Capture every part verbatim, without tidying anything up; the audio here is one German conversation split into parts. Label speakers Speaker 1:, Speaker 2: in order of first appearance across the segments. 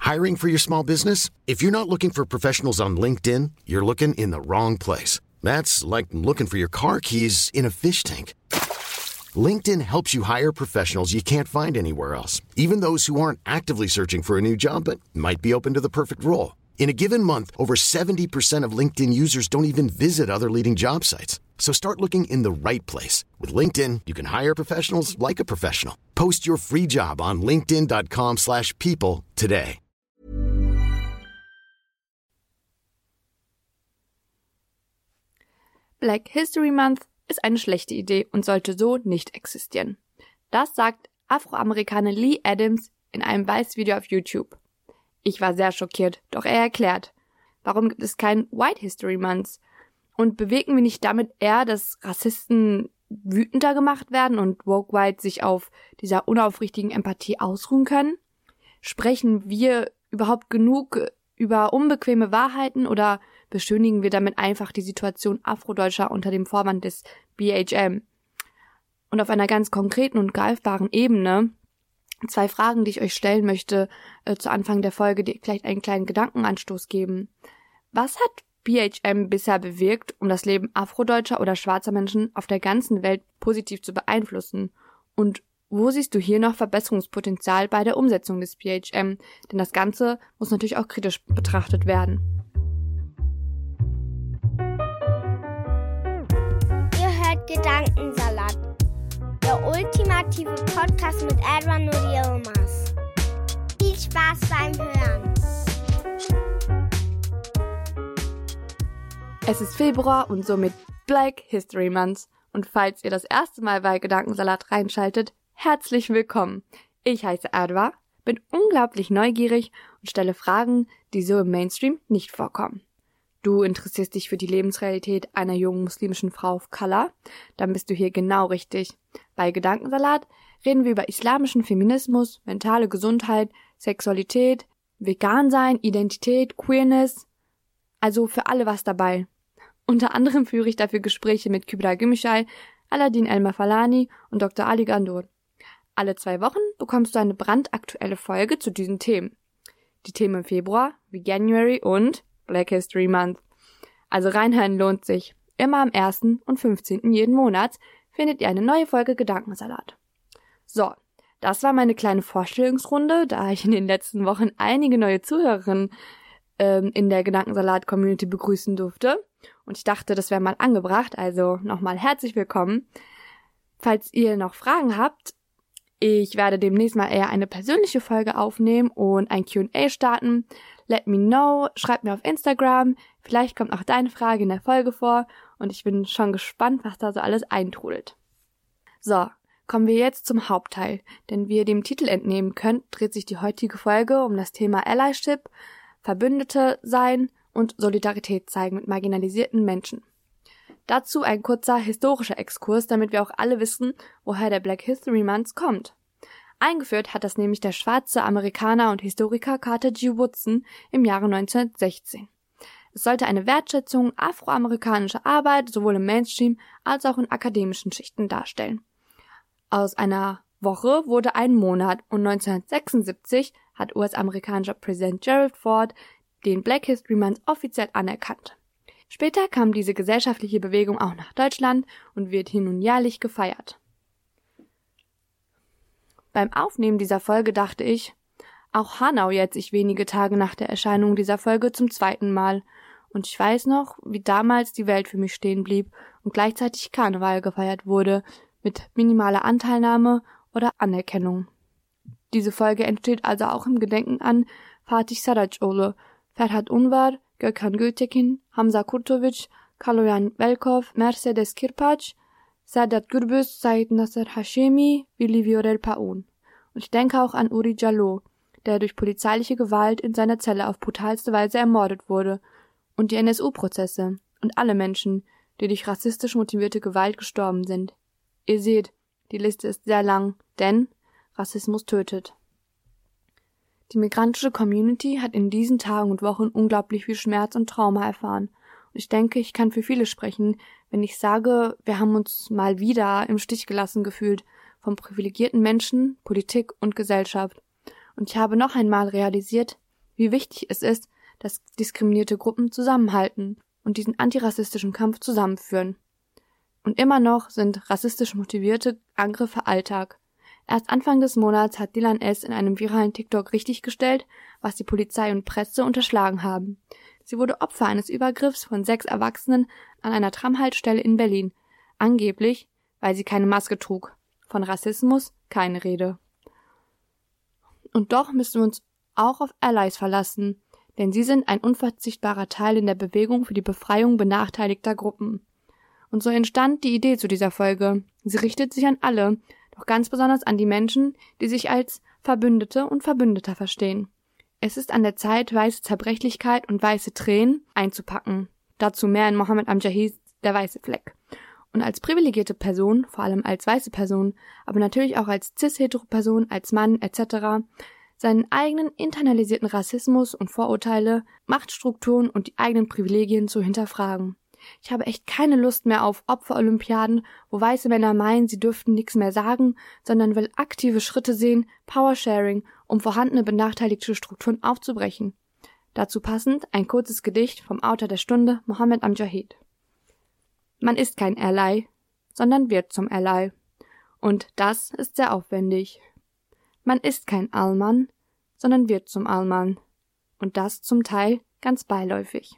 Speaker 1: Hiring for your small business? If you're not looking for professionals on LinkedIn, you're looking in the wrong place. That's like looking for your car keys in a fish tank. LinkedIn helps you hire professionals you can't find anywhere else, even those who aren't actively searching for a new job but might be open to the perfect role. In a given month, over seventy percent of LinkedIn users don't even visit other leading job sites. So start looking in the right place. With LinkedIn, you can hire professionals like a professional. Post your free job on linkedin dot com slash people today.
Speaker 2: Black History Month ist eine schlechte Idee und sollte so nicht existieren. Das sagt Afroamerikaner Lee Adams in einem Weiß-Video auf YouTube. Ich war sehr schockiert, doch er erklärt, warum gibt es keinen White History Month? Und bewegen wir nicht damit eher, dass Rassisten wütender gemacht werden und Woke White sich auf dieser unaufrichtigen Empathie ausruhen können? Sprechen wir überhaupt genug über unbequeme Wahrheiten oder beschönigen wir damit einfach die Situation Afrodeutscher unter dem Vorwand des B H M? Und auf einer ganz konkreten und greifbaren Ebene zwei Fragen, die ich euch stellen möchte äh, zu Anfang der Folge, die vielleicht einen kleinen Gedankenanstoß geben. Was hat B H M bisher bewirkt, um das Leben afrodeutscher oder schwarzer Menschen auf der ganzen Welt positiv zu beeinflussen? Und wo siehst du hier noch Verbesserungspotenzial bei der Umsetzung des B H M? Denn das Ganze muss natürlich auch kritisch betrachtet werden.
Speaker 3: Ihr hört Gedankensalat, der ultimative Podcast mit Edwin und Yilmaz. Viel Spaß beim Hören.
Speaker 2: Es ist Februar und somit Black History Month. Und falls ihr das erste Mal bei Gedankensalat reinschaltet, herzlich willkommen. Ich heiße Adwa, bin unglaublich neugierig und stelle Fragen, die so im Mainstream nicht vorkommen. Du interessierst dich für die Lebensrealität einer jungen muslimischen Frau of Color? Dann bist du hier genau richtig. Bei Gedankensalat reden wir über islamischen Feminismus, mentale Gesundheit, Sexualität, Vegansein, Identität, Queerness, also für alle was dabei. Unter anderem führe ich dafür Gespräche mit Kübra Gümüşay, Aladin El-Mafalani und Doktor Ali Gandour. Alle zwei Wochen bekommst du eine brandaktuelle Folge zu diesen Themen. Die Themen im Februar, wie January und Black History Month. Also reinhören lohnt sich. Immer am ersten und fünfzehnten jeden Monats findet ihr eine neue Folge Gedankensalat. So, das war meine kleine Vorstellungsrunde, da ich in den letzten Wochen einige neue Zuhörerinnen ähm, in der Gedankensalat-Community begrüßen durfte. Und ich dachte, das wäre mal angebracht, also nochmal herzlich willkommen. Falls ihr noch Fragen habt, ich werde demnächst mal eher eine persönliche Folge aufnehmen und ein Q and A starten. Let me know, schreibt mir auf Instagram, vielleicht kommt auch deine Frage in der Folge vor und ich bin schon gespannt, was da so alles eintrudelt. So, kommen wir jetzt zum Hauptteil, denn wie ihr dem Titel entnehmen könnt, dreht sich die heutige Folge um das Thema Allyship, Verbündete sein und Solidarität zeigen mit marginalisierten Menschen. Dazu ein kurzer historischer Exkurs, damit wir auch alle wissen, woher der Black History Month kommt. Eingeführt hat das nämlich der schwarze Amerikaner und Historiker Carter G. Woodson im Jahre neunzehnhundertsechzehn. Es sollte eine Wertschätzung afroamerikanischer Arbeit sowohl im Mainstream als auch in akademischen Schichten darstellen. Aus einer Woche wurde ein Monat und neunzehnhundertsechsundsiebzig hat U S-amerikanischer Präsident Gerald Ford den Black History Month offiziell anerkannt. Später kam diese gesellschaftliche Bewegung auch nach Deutschland und wird hier nun jährlich gefeiert. Beim Aufnehmen dieser Folge dachte ich, auch Hanau jährt sich wenige Tage nach der Erscheinung dieser Folge zum zweiten Mal. Und ich weiß noch, wie damals die Welt für mich stehen blieb und gleichzeitig Karneval gefeiert wurde, mit minimaler Anteilnahme oder Anerkennung. Diese Folge entsteht also auch im Gedenken an Fatih Saracoğlu, Ferhat Unvar, Gökhan Gültekin, Hamza Kurtovic, Kaloyan Velkov, Mercedes Kirpac, Sadat Gürbüz, Said Nasser Hashemi, Willi Viorel Paun. Und ich denke auch an Uri Jalloh, der durch polizeiliche Gewalt in seiner Zelle auf brutalste Weise ermordet wurde, und die N S U-Prozesse und alle Menschen, die durch rassistisch motivierte Gewalt gestorben sind. Ihr seht, die Liste ist sehr lang, denn Rassismus tötet. Die migrantische Community hat in diesen Tagen und Wochen unglaublich viel Schmerz und Trauma erfahren. Und ich denke, ich kann für viele sprechen, wenn ich sage, wir haben uns mal wieder im Stich gelassen gefühlt von privilegierten Menschen, Politik und Gesellschaft. Und ich habe noch einmal realisiert, wie wichtig es ist, dass diskriminierte Gruppen zusammenhalten und diesen antirassistischen Kampf zusammenführen. Und immer noch sind rassistisch motivierte Angriffe Alltag. Erst Anfang des Monats hat Dilan S. in einem viralen TikTok richtiggestellt, was die Polizei und Presse unterschlagen haben. Sie wurde Opfer eines Übergriffs von sechs Erwachsenen an einer Tramhaltestelle in Berlin. Angeblich, weil sie keine Maske trug. Von Rassismus keine Rede. Und doch müssen wir uns auch auf Allies verlassen, denn sie sind ein unverzichtbarer Teil in der Bewegung für die Befreiung benachteiligter Gruppen. Und so entstand die Idee zu dieser Folge. Sie richtet sich an alle, doch ganz besonders an die Menschen, die sich als Verbündete und Verbündeter verstehen. Es ist an der Zeit, weiße Zerbrechlichkeit und weiße Tränen einzupacken. Dazu mehr in Mohammed Amjahids Der weiße Fleck. Und als privilegierte Person, vor allem als weiße Person, aber natürlich auch als cis-hetero-Person, als Mann et cetera, seinen eigenen internalisierten Rassismus und Vorurteile, Machtstrukturen und die eigenen Privilegien zu hinterfragen. Ich habe echt keine Lust mehr auf Opferolympiaden, wo weiße Männer meinen, sie dürften nichts mehr sagen, sondern will aktive Schritte sehen, Powersharing, um vorhandene benachteiligte Strukturen aufzubrechen. Dazu passend ein kurzes Gedicht vom Autor der Stunde, Mohammed Amjahid. Man ist kein Ally, sondern wird zum Ally. Und das ist sehr aufwendig. Man ist kein Allmann, sondern wird zum Allmann. Und das zum Teil ganz beiläufig.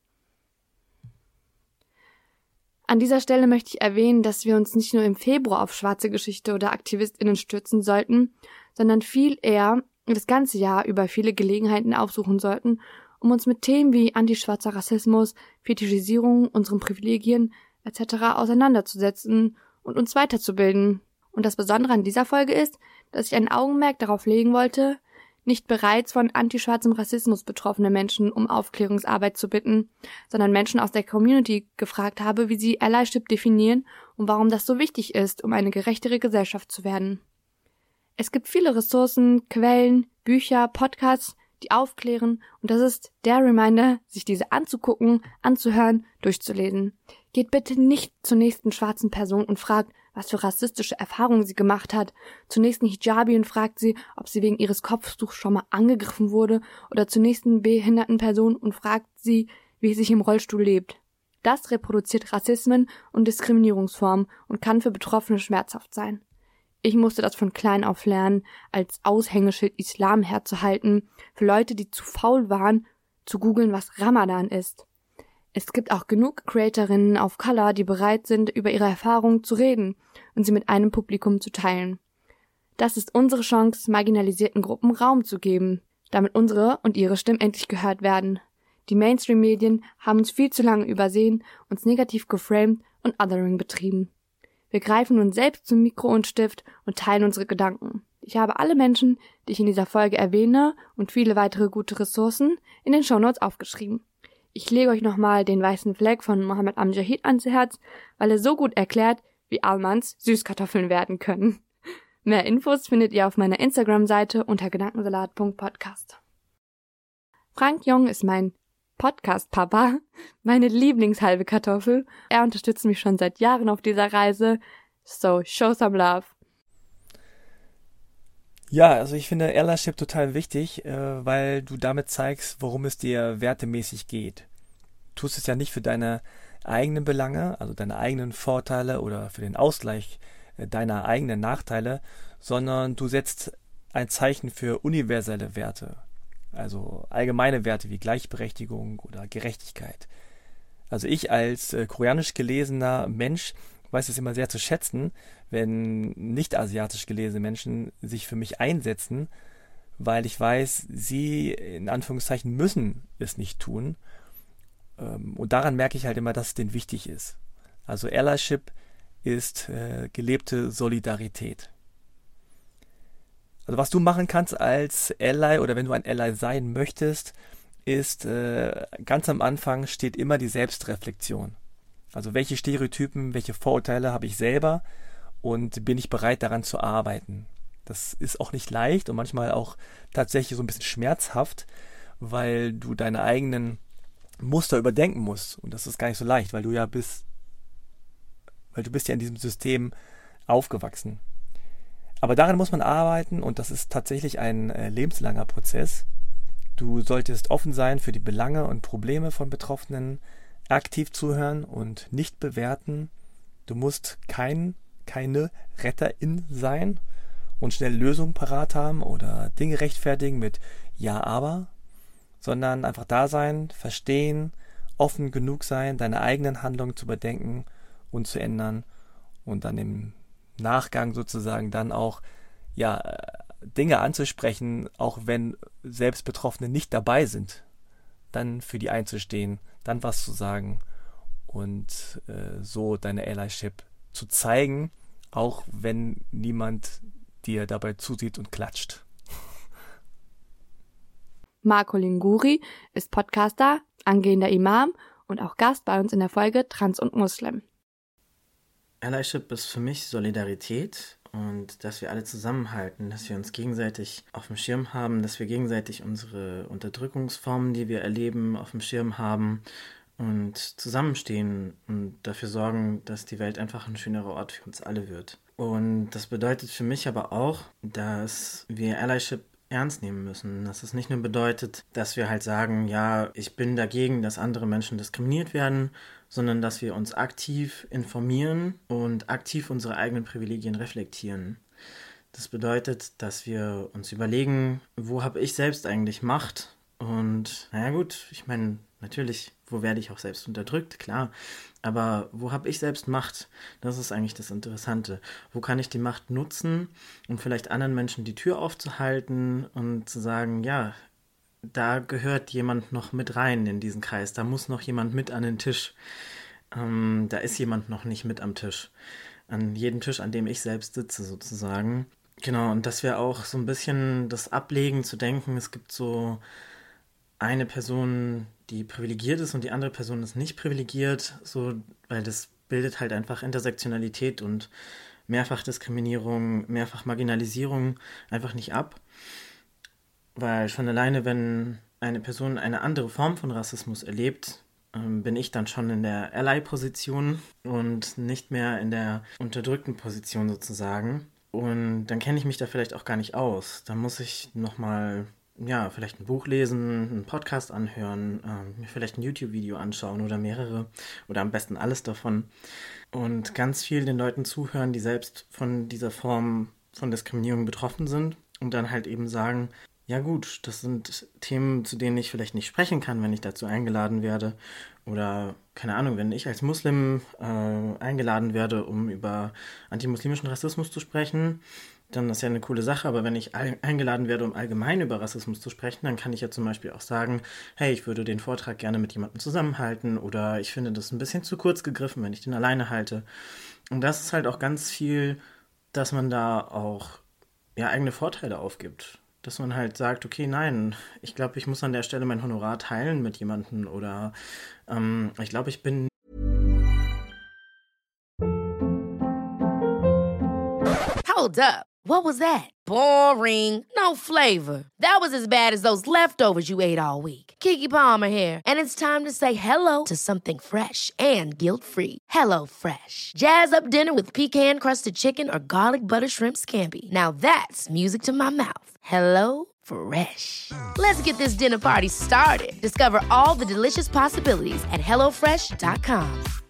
Speaker 2: An dieser Stelle möchte ich erwähnen, dass wir uns nicht nur im Februar auf schwarze Geschichte oder AktivistInnen stürzen sollten, sondern viel eher das ganze Jahr über viele Gelegenheiten aufsuchen sollten, um uns mit Themen wie antischwarzer Rassismus, Fetischisierung, unseren Privilegien et cetera auseinanderzusetzen und uns weiterzubilden. Und das Besondere an dieser Folge ist, dass ich ein Augenmerk darauf legen wollte, nicht bereits von antischwarzem Rassismus betroffene Menschen um Aufklärungsarbeit zu bitten, sondern Menschen aus der Community gefragt habe, wie sie Allyship definieren und warum das so wichtig ist, um eine gerechtere Gesellschaft zu werden. Es gibt viele Ressourcen, Quellen, Bücher, Podcasts, die aufklären, und das ist der Reminder, sich diese anzugucken, anzuhören, durchzulesen. Geht bitte nicht zur nächsten schwarzen Person und fragt, was für rassistische Erfahrungen sie gemacht hat, zur nächsten Hijabi und fragt sie, ob sie wegen ihres Kopftuchs schon mal angegriffen wurde, oder zur nächsten behinderten Person und fragt sie, wie es sich im Rollstuhl lebt. Das reproduziert Rassismen und Diskriminierungsformen und kann für Betroffene schmerzhaft sein. Ich musste das von klein auf lernen, als Aushängeschild Islam herzuhalten, für Leute, die zu faul waren, zu googeln, was Ramadan ist. Es gibt auch genug Creatorinnen auf Color, die bereit sind, über ihre Erfahrungen zu reden und sie mit einem Publikum zu teilen. Das ist unsere Chance, marginalisierten Gruppen Raum zu geben, damit unsere und ihre Stimmen endlich gehört werden. Die Mainstream-Medien haben uns viel zu lange übersehen, uns negativ geframed und Othering betrieben. Wir greifen nun selbst zum Mikro und Stift und teilen unsere Gedanken. Ich habe alle Menschen, die ich in dieser Folge erwähne, und viele weitere gute Ressourcen in den Shownotes aufgeschrieben. Ich lege euch nochmal den weißen Fleck von Mohammed Amjahid ans Herz, weil er so gut erklärt, wie Almans Süßkartoffeln werden können. Mehr Infos findet ihr auf meiner Instagram-Seite unter gedankensalat punkt podcast. Frank Jong ist mein Podcast-Papa, meine Lieblingshalbe Kartoffel. Er unterstützt mich schon seit Jahren auf dieser Reise. So, show some love.
Speaker 4: Ja, also ich finde Allyship total wichtig, äh, weil du damit zeigst, worum es dir wertemäßig geht. Du tust es ja nicht für deine eigenen Belange, also deine eigenen Vorteile oder für den Ausgleich äh, deiner eigenen Nachteile, sondern du setzt ein Zeichen für universelle Werte, also allgemeine Werte wie Gleichberechtigung oder Gerechtigkeit. Also ich als äh, koreanisch gelesener Mensch weiß es immer sehr zu schätzen, wenn nicht asiatisch gelesene Menschen sich für mich einsetzen, weil ich weiß, sie in Anführungszeichen müssen es nicht tun. Und daran merke ich halt immer, dass es denen wichtig ist. Also Allyship ist äh, gelebte Solidarität. Also was du machen kannst als Ally oder wenn du ein Ally sein möchtest, ist äh, ganz am Anfang steht immer die Selbstreflexion. Also welche Stereotypen, welche Vorurteile habe ich selber und bin ich bereit daran zu arbeiten. Das ist auch nicht leicht und manchmal auch tatsächlich so ein bisschen schmerzhaft, weil du deine eigenen Muster überdenken musst. Und das ist gar nicht so leicht, weil du ja bist, weil du bist ja in diesem System aufgewachsen. Aber daran muss man arbeiten und das ist tatsächlich ein äh, lebenslanger Prozess. Du solltest offen sein für die Belange und Probleme von Betroffenen, aktiv zuhören und nicht bewerten. Du musst kein, keine Retterin sein und schnell Lösungen parat haben oder Dinge rechtfertigen mit Ja, aber, sondern einfach da sein, verstehen, offen genug sein, deine eigenen Handlungen zu überdenken und zu ändern und dann im Nachgang sozusagen dann auch ja Dinge anzusprechen, auch wenn selbst Betroffene nicht dabei sind, dann für die einzustehen, dann was zu sagen und äh, so deine Allyship zu zeigen, auch wenn niemand dir dabei zusieht und klatscht.
Speaker 2: Marco Linguri ist Podcaster, angehender Imam und auch Gast bei uns in der Folge Trans und Muslim.
Speaker 5: Allyship ist für mich Solidarität und dass wir alle zusammenhalten, dass wir uns gegenseitig auf dem Schirm haben, dass wir gegenseitig unsere Unterdrückungsformen, die wir erleben, auf dem Schirm haben und zusammenstehen und dafür sorgen, dass die Welt einfach ein schönerer Ort für uns alle wird. Und das bedeutet für mich aber auch, dass wir Allyship ernst nehmen müssen. Dass es nicht nur bedeutet, dass wir halt sagen, ja, ich bin dagegen, dass andere Menschen diskriminiert werden, sondern dass wir uns aktiv informieren und aktiv unsere eigenen Privilegien reflektieren. Das bedeutet, dass wir uns überlegen, wo habe ich selbst eigentlich Macht? Und naja gut, ich meine, natürlich, wo werde ich auch selbst unterdrückt, klar. Aber wo habe ich selbst Macht? Das ist eigentlich das Interessante. Wo kann ich die Macht nutzen, um vielleicht anderen Menschen die Tür aufzuhalten und zu sagen, ja, da gehört jemand noch mit rein in diesen Kreis. Da muss noch jemand mit an den Tisch. Ähm, da ist jemand noch nicht mit am Tisch. An jedem Tisch, an dem ich selbst sitze sozusagen. Genau, und dass wir auch so ein bisschen das ablegen, zu denken, es gibt so eine Person, die privilegiert ist und die andere Person ist nicht privilegiert, so, weil das bildet halt einfach Intersektionalität und Mehrfachdiskriminierung, Mehrfachmarginalisierung einfach nicht ab. Weil schon alleine, wenn eine Person eine andere Form von Rassismus erlebt, ähm, bin ich dann schon in der Ally-Position und nicht mehr in der unterdrückten Position sozusagen. Und dann kenne ich mich da vielleicht auch gar nicht aus. Da muss ich nochmal, ja, vielleicht ein Buch lesen, einen Podcast anhören, äh, mir vielleicht ein YouTube-Video anschauen oder mehrere oder am besten alles davon. Und ganz viel den Leuten zuhören, die selbst von dieser Form von Diskriminierung betroffen sind und dann halt eben sagen, ja gut, das sind Themen, zu denen ich vielleicht nicht sprechen kann, wenn ich dazu eingeladen werde. Oder, keine Ahnung, wenn ich als Muslim äh, eingeladen werde, um über antimuslimischen Rassismus zu sprechen, dann ist ja eine coole Sache. Aber wenn ich all- eingeladen werde, um allgemein über Rassismus zu sprechen, dann kann ich ja zum Beispiel auch sagen, hey, ich würde den Vortrag gerne mit jemandem zusammenhalten oder ich finde das ein bisschen zu kurz gegriffen, wenn ich den alleine halte. Und das ist halt auch ganz viel, dass man da auch ja, eigene Vorteile aufgibt. Dass man halt sagt, okay, nein, ich glaube, ich muss an der Stelle mein Honorar teilen mit jemandem oder ähm, ich glaube, ich bin...
Speaker 6: Hold up. What was that? Boring. No flavor. That was as bad as those leftovers you ate all week. Keke Palmer here, and it's time to say hello to something fresh and guilt-free. Hello Fresh. Jazz up dinner with pecan-crusted chicken or garlic butter shrimp scampi. Now that's music to my mouth. Hello Fresh. Let's get this dinner party started. Discover all the delicious possibilities at hello fresh dot com.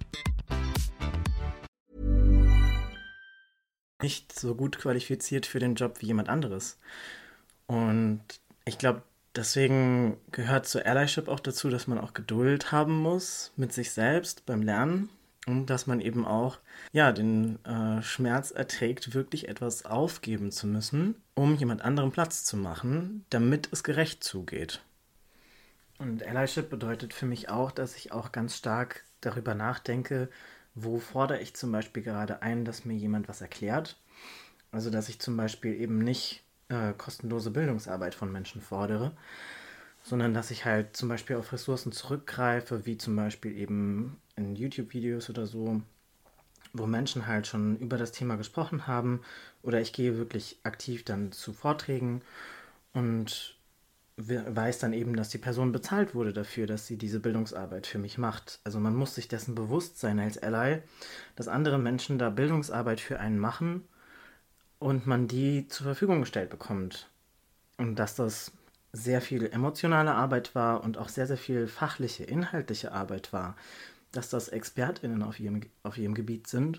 Speaker 5: nicht so gut qualifiziert für den Job wie jemand anderes. Und ich glaube, deswegen gehört zur Allyship auch dazu, dass man auch Geduld haben muss mit sich selbst beim Lernen und dass man eben auch ja, den äh, Schmerz erträgt, wirklich etwas aufgeben zu müssen, um jemand anderem Platz zu machen, damit es gerecht zugeht. Und Allyship bedeutet für mich auch, dass ich auch ganz stark darüber nachdenke, wo fordere ich zum Beispiel gerade ein, dass mir jemand was erklärt. Also dass ich zum Beispiel eben nicht äh, kostenlose Bildungsarbeit von Menschen fordere, sondern dass ich halt zum Beispiel auf Ressourcen zurückgreife, wie zum Beispiel eben in YouTube-Videos oder so, wo Menschen halt schon über das Thema gesprochen haben, oder ich gehe wirklich aktiv dann zu Vorträgen und weiß dann eben, dass die Person bezahlt wurde dafür, dass sie diese Bildungsarbeit für mich macht. Also man muss sich dessen bewusst sein als Ally, dass andere Menschen da Bildungsarbeit für einen machen und man die zur Verfügung gestellt bekommt. Und dass das sehr viel emotionale Arbeit war und auch sehr, sehr viel fachliche, inhaltliche Arbeit war, dass das ExpertInnen auf ihrem, auf ihrem Gebiet sind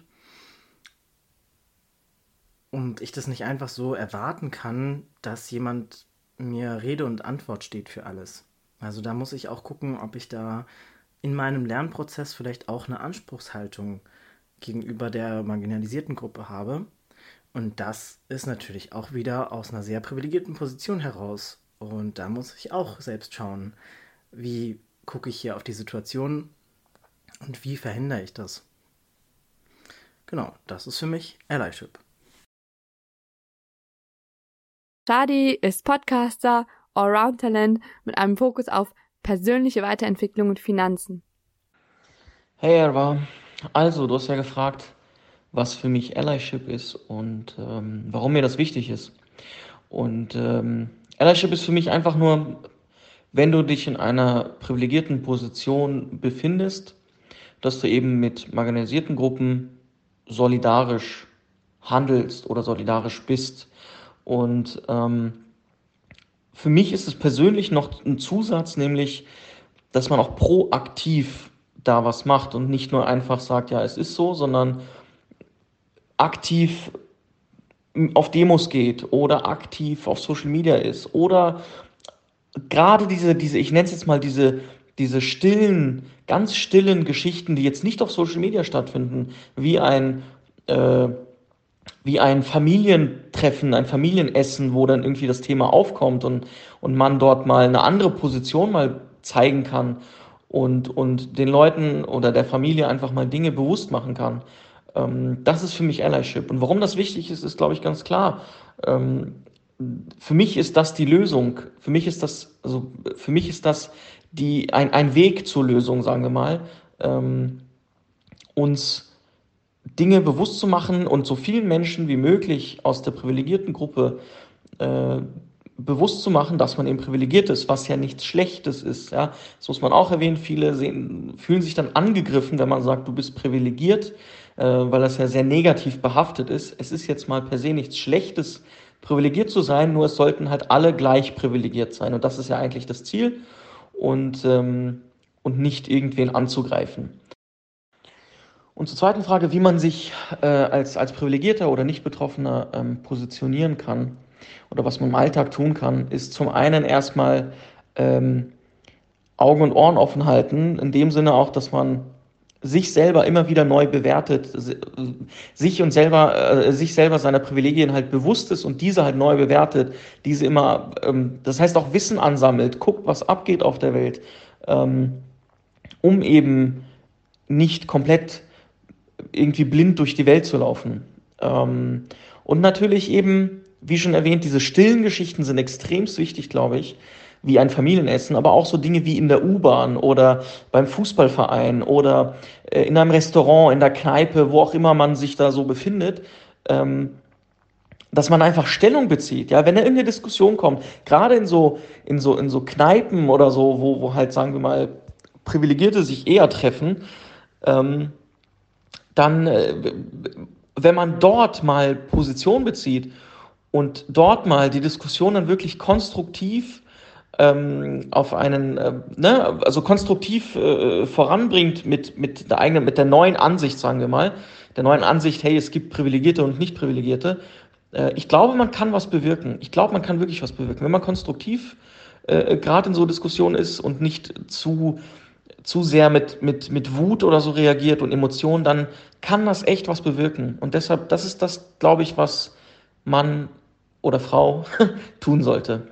Speaker 5: und ich das nicht einfach so erwarten kann, dass jemand mir Rede und Antwort steht für alles. Also da muss ich auch gucken, ob ich da in meinem Lernprozess vielleicht auch eine Anspruchshaltung gegenüber der marginalisierten Gruppe habe. Und das ist natürlich auch wieder aus einer sehr privilegierten Position heraus. Und da muss ich auch selbst schauen, wie gucke ich hier auf die Situation und wie verhindere ich das. Genau, das ist für mich Allyship.
Speaker 2: Shadi ist Podcaster, Allround-Talent mit einem Fokus auf persönliche Weiterentwicklung und Finanzen.
Speaker 7: Hey Erwa, also du hast ja gefragt, was für mich Allyship ist und ähm, warum mir das wichtig ist. Und ähm, Allyship ist für mich einfach nur, wenn du dich in einer privilegierten Position befindest, dass du eben mit marginalisierten Gruppen solidarisch handelst oder solidarisch bist. Und ähm, für mich ist es persönlich noch ein Zusatz, nämlich, dass man auch proaktiv da was macht und nicht nur einfach sagt, ja, es ist so, sondern aktiv auf Demos geht oder aktiv auf Social Media ist oder gerade diese, diese, ich nenne es jetzt mal diese, diese stillen, ganz stillen Geschichten, die jetzt nicht auf Social Media stattfinden, wie ein, äh, wie ein Familientreffen, ein Familienessen, wo dann irgendwie das Thema aufkommt und, und man dort mal eine andere Position mal zeigen kann und, und den Leuten oder der Familie einfach mal Dinge bewusst machen kann. Ähm, das ist für mich Allyship. Und warum das wichtig ist, ist, glaube ich, ganz klar. Ähm, für mich ist das die Lösung. Für mich ist das, also für mich ist das die, ein, ein Weg zur Lösung, sagen wir mal, ähm, uns Dinge bewusst zu machen und so vielen Menschen wie möglich aus der privilegierten Gruppe äh, bewusst zu machen, dass man eben privilegiert ist, was ja nichts Schlechtes ist. Ja? Das muss man auch erwähnen. Viele sehen, fühlen sich dann angegriffen, wenn man sagt, du bist privilegiert, äh, weil das ja sehr negativ behaftet ist. Es ist jetzt mal per se nichts Schlechtes, privilegiert zu sein, nur es sollten halt alle gleich privilegiert sein. Und das ist ja eigentlich das Ziel und, ähm, und nicht irgendwen anzugreifen. Und zur zweiten Frage, wie man sich äh, als, als Privilegierter oder Nicht-Betroffener ähm, positionieren kann oder was man im Alltag tun kann, ist zum einen erstmal ähm, Augen und Ohren offen halten, in dem Sinne auch, dass man sich selber immer wieder neu bewertet, sich und selber, äh, sich selber seiner Privilegien halt bewusst ist und diese halt neu bewertet, diese immer, ähm, das heißt auch Wissen ansammelt, guckt, was abgeht auf der Welt, ähm, um eben nicht komplett irgendwie blind durch die Welt zu laufen. Ähm, und natürlich eben, wie schon erwähnt, diese stillen Geschichten sind extremst wichtig, glaube ich, wie ein Familienessen, aber auch so Dinge wie in der U-Bahn oder beim Fußballverein oder äh, in einem Restaurant, in der Kneipe, wo auch immer man sich da so befindet, ähm, dass man einfach Stellung bezieht. Ja, wenn da irgendeine Diskussion kommt, gerade in so, in so, in so Kneipen oder so, wo, wo halt, sagen wir mal, Privilegierte sich eher treffen, ähm, dann, äh, wenn man dort mal Position bezieht und dort mal die Diskussion dann wirklich konstruktiv ähm, auf einen, äh, ne, also konstruktiv äh, voranbringt mit, mit der eigenen, mit der neuen Ansicht, sagen wir mal, der neuen Ansicht, hey, es gibt Privilegierte und Nicht-Privilegierte. Äh, ich glaube, man kann was bewirken. Ich glaube, man kann wirklich was bewirken. Wenn man konstruktiv äh, gerade in so Diskussionen ist und nicht zu zu sehr mit, mit, mit Wut oder so reagiert und Emotionen, dann kann das echt was bewirken. Und deshalb, das ist das, glaube ich, was Mann oder Frau tun sollte.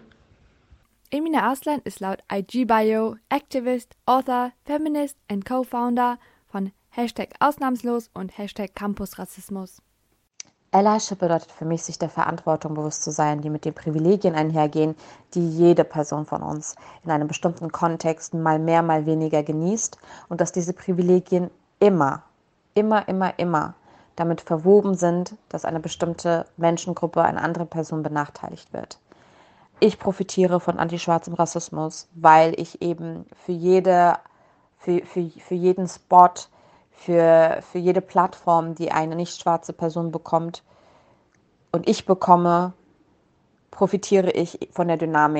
Speaker 2: Emine Arslan ist laut I G-Bio Activist, Author, Feminist und Co-Founder von Hashtag Ausnahmslos und Hashtag Campusrassismus.
Speaker 8: Allyship bedeutet für mich, sich der Verantwortung bewusst zu sein, die mit den Privilegien einhergehen, die jede Person von uns in einem bestimmten Kontext mal mehr, mal weniger genießt und dass diese Privilegien immer, immer, immer, immer damit verwoben sind, dass eine bestimmte Menschengruppe, eine andere Person benachteiligt wird. Ich profitiere von antischwarzem Rassismus, weil ich eben für jede, für, für, für jeden Spot, Für, für jede Plattform, die eine nicht schwarze Person bekommt und ich bekomme, profitiere ich von der Dynamik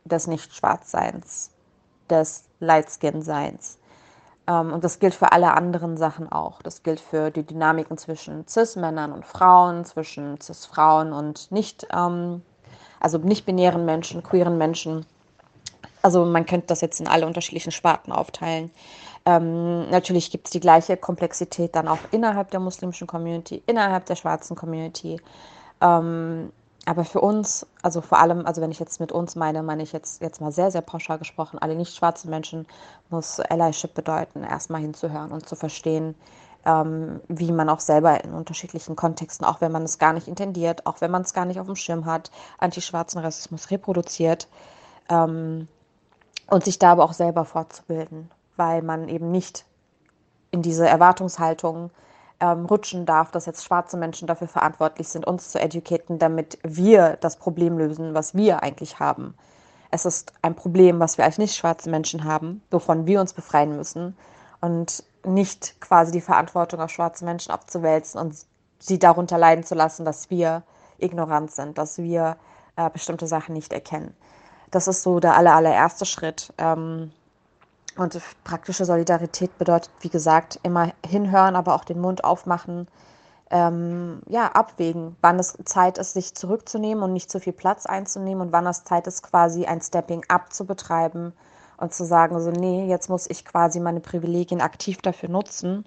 Speaker 8: des Nicht-Schwarzseins, des Light-Skin-Seins. Ähm, und das gilt für alle anderen Sachen auch. Das gilt für die Dynamiken zwischen Cis-Männern und Frauen, zwischen Cis-Frauen und nicht, ähm, also nicht-binären Menschen, queeren Menschen. Also man könnte das jetzt in alle unterschiedlichen Sparten aufteilen. Ähm, natürlich gibt es die gleiche Komplexität dann auch innerhalb der muslimischen Community, innerhalb der schwarzen Community. Ähm, aber für uns, also vor allem, also wenn ich jetzt mit uns meine, meine ich jetzt, jetzt mal sehr, sehr pauschal gesprochen, alle nicht schwarzen Menschen, muss Allyship bedeuten, erstmal hinzuhören und zu verstehen, ähm, wie man auch selber in unterschiedlichen Kontexten, auch wenn man es gar nicht intendiert, auch wenn man es gar nicht auf dem Schirm hat, antischwarzen Rassismus reproduziert. Ähm, und sich da aber auch selber fortzubilden, weil man eben nicht in diese Erwartungshaltung ähm, rutschen darf, dass jetzt schwarze Menschen dafür verantwortlich sind, uns zu educaten, damit wir das Problem lösen, was wir eigentlich haben. Es ist ein Problem, was wir als nicht schwarze Menschen haben, wovon wir uns befreien müssen und nicht quasi die Verantwortung auf schwarze Menschen abzuwälzen und sie darunter leiden zu lassen, dass wir ignorant sind, dass wir äh, bestimmte Sachen nicht erkennen. Das ist so der aller, allererste Schritt. Ähm, und praktische Solidarität bedeutet, wie gesagt, immer hinhören, aber auch den Mund aufmachen, ähm, ja, abwägen, wann es Zeit ist, sich zurückzunehmen und nicht zu viel Platz einzunehmen und wann es Zeit ist, quasi ein Stepping-up zu betreiben und zu sagen, so, nee, jetzt muss ich quasi meine Privilegien aktiv dafür nutzen,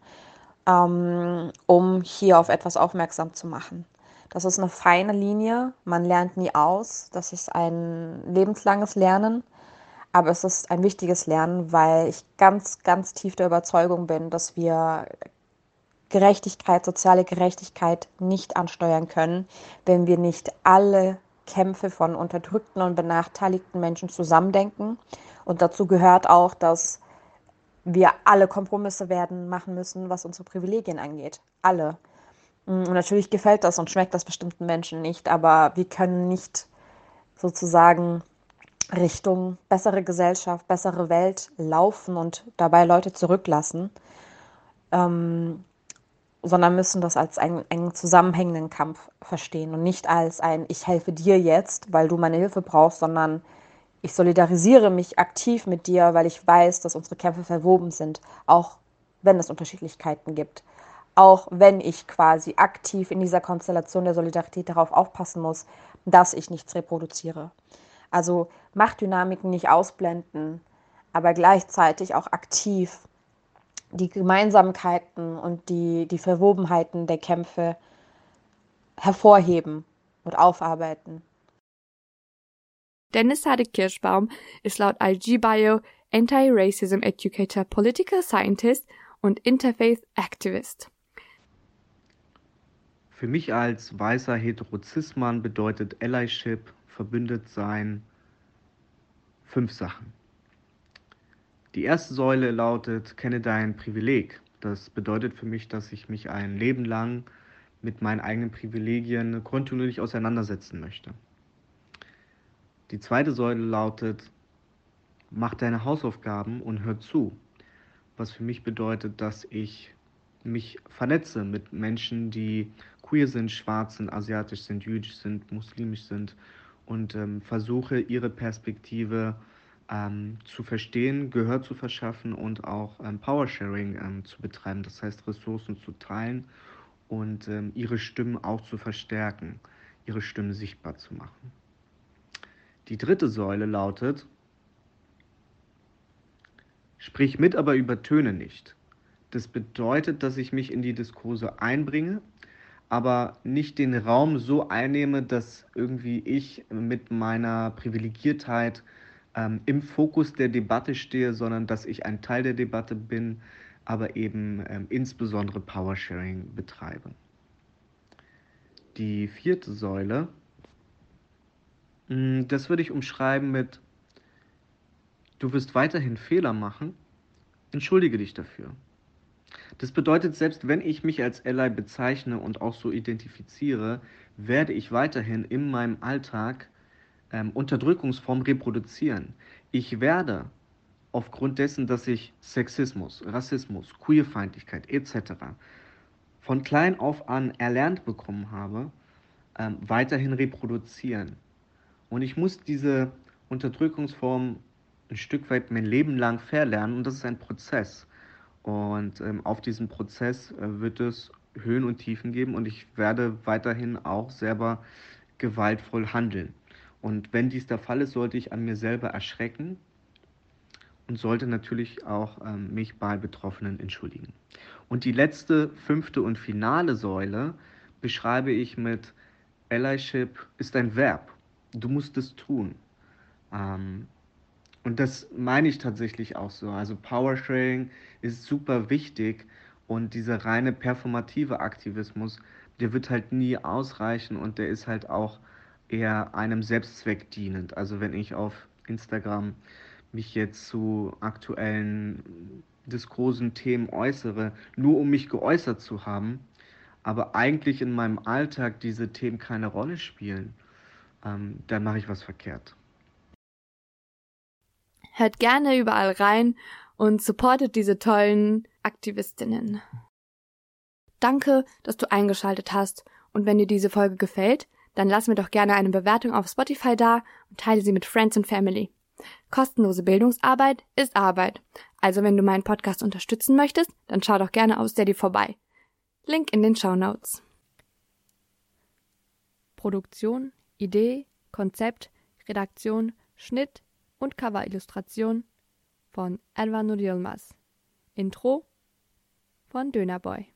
Speaker 8: ähm, um hier auf etwas aufmerksam zu machen. Das ist eine feine Linie, man lernt nie aus, das ist ein lebenslanges Lernen, aber es ist ein wichtiges Lernen, weil ich ganz, ganz tief der Überzeugung bin, dass wir Gerechtigkeit, soziale Gerechtigkeit nicht ansteuern können, wenn wir nicht alle Kämpfe von unterdrückten und benachteiligten Menschen zusammendenken. Und dazu gehört auch, dass wir alle Kompromisse werden machen müssen, was unsere Privilegien angeht. Alle. Und natürlich gefällt das und schmeckt das bestimmten Menschen nicht, aber wir können nicht sozusagen Richtung bessere Gesellschaft, bessere Welt laufen und dabei Leute zurücklassen, ähm, sondern müssen das als einen, einen zusammenhängenden Kampf verstehen und nicht als ein ich helfe dir jetzt, weil du meine Hilfe brauchst, sondern ich solidarisiere mich aktiv mit dir, weil ich weiß, dass unsere Kämpfe verwoben sind, auch wenn es Unterschiedlichkeiten gibt. Auch wenn ich quasi aktiv in dieser Konstellation der Solidarität darauf aufpassen muss, dass ich nichts reproduziere. Also Machtdynamiken nicht ausblenden, aber gleichzeitig auch aktiv die Gemeinsamkeiten und die, die Verwobenheiten der Kämpfe hervorheben und aufarbeiten.
Speaker 2: Dennis Sadek-Kirschbaum ist laut I G-Bio Anti-Racism Educator, Political Scientist und Interfaith Activist.
Speaker 9: Für mich als weißer Heterozis-Mann bedeutet Allyship, verbündet sein, fünf Sachen. Die erste Säule lautet, kenne dein Privileg. Das bedeutet für mich, dass ich mich ein Leben lang mit meinen eigenen Privilegien kontinuierlich auseinandersetzen möchte. Die zweite Säule lautet, mach deine Hausaufgaben und hör zu. Was für mich bedeutet, dass ich mich vernetze mit Menschen, die queer sind, schwarz sind, asiatisch sind, jüdisch sind, muslimisch sind und ähm, versuche, ihre Perspektive ähm, zu verstehen, Gehör zu verschaffen und auch ähm, Powersharing ähm, zu betreiben, das heißt Ressourcen zu teilen und ähm, ihre Stimmen auch zu verstärken, ihre Stimmen sichtbar zu machen. Die dritte Säule lautet, sprich mit, aber übertöne nicht. Das bedeutet, dass ich mich in die Diskurse einbringe, aber nicht den Raum so einnehme, dass irgendwie ich mit meiner Privilegiertheit ähm, im Fokus der Debatte stehe, sondern dass ich ein Teil der Debatte bin, aber eben ähm, insbesondere Powersharing betreibe. Die vierte Säule, mh, das würde ich umschreiben mit, du wirst weiterhin Fehler machen, entschuldige dich dafür. Das bedeutet, selbst wenn ich mich als Ally bezeichne und auch so identifiziere, werde ich weiterhin in meinem Alltag ähm, Unterdrückungsformen reproduzieren. Ich werde aufgrund dessen, dass ich Sexismus, Rassismus, Queerfeindlichkeit et cetera von klein auf an erlernt bekommen habe, ähm, weiterhin reproduzieren. Und ich muss diese Unterdrückungsformen ein Stück weit mein Leben lang verlernen und das ist ein Prozess. Und ähm, auf diesem Prozess äh, wird es Höhen und Tiefen geben und ich werde weiterhin auch selber gewaltvoll handeln. Und wenn dies der Fall ist, sollte ich an mir selber erschrecken und sollte natürlich auch ähm, mich bei Betroffenen entschuldigen. Und die letzte, fünfte und finale Säule beschreibe ich mit Allyship ist ein Verb. Du musst es tun. Ähm, und das meine ich tatsächlich auch so. Also Powersharing ist super wichtig und dieser reine performative Aktivismus, der wird halt nie ausreichen und der ist halt auch eher einem Selbstzweck dienend. Also wenn ich auf Instagram mich jetzt zu aktuellen diskursen Themen äußere, nur um mich geäußert zu haben, aber eigentlich in meinem Alltag diese Themen keine Rolle spielen, ähm, dann mache ich was verkehrt.
Speaker 2: Hört gerne überall rein und supportet diese tollen Aktivistinnen. Danke, dass du eingeschaltet hast und wenn dir diese Folge gefällt, dann lass mir doch gerne eine Bewertung auf Spotify da und teile sie mit Friends and Family. Kostenlose Bildungsarbeit ist Arbeit. Also wenn du meinen Podcast unterstützen möchtest, dann schau doch gerne auf Steady vorbei. Link in den Shownotes. Produktion, Idee, Konzept, Redaktion, Schnitt und Coverillustration von Edward Nur Yilmaz. Intro von Dönerboy.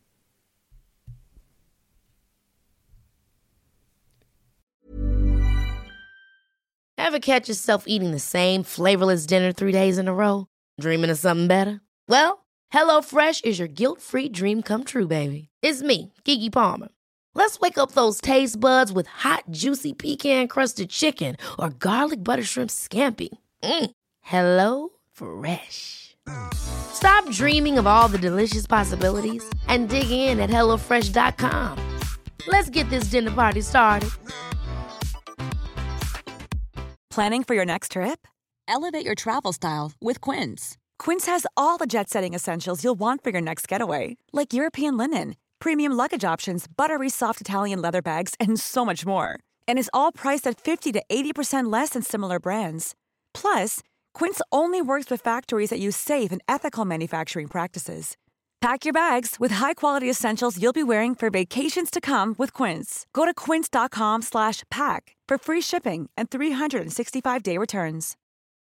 Speaker 6: Ever catch yourself eating the same flavorless dinner three days in a row? Dreaming of something better? Well, HelloFresh is your guilt-free dream come true, baby. It's me, Keke Palmer. Let's wake up those taste buds with hot, juicy pecan-crusted chicken or garlic butter shrimp scampi. Mm. Hello Fresh. Stop dreaming of all the delicious possibilities and dig in at hello fresh dot com. Let's get this dinner party started.
Speaker 10: Planning for your next trip? Elevate your travel style with Quince. Quince has all the jet-setting essentials you'll want for your next getaway, like European linen, premium luggage options, buttery soft Italian leather bags, and so much more. And is all priced at fifty to eighty percent less than similar brands. Plus, Quince only works with factories that use safe and ethical manufacturing practices. Pack your bags with high-quality essentials you'll be wearing for vacations to come with Quince. Go to quince dot com slash pack for free shipping and three sixty-five day returns.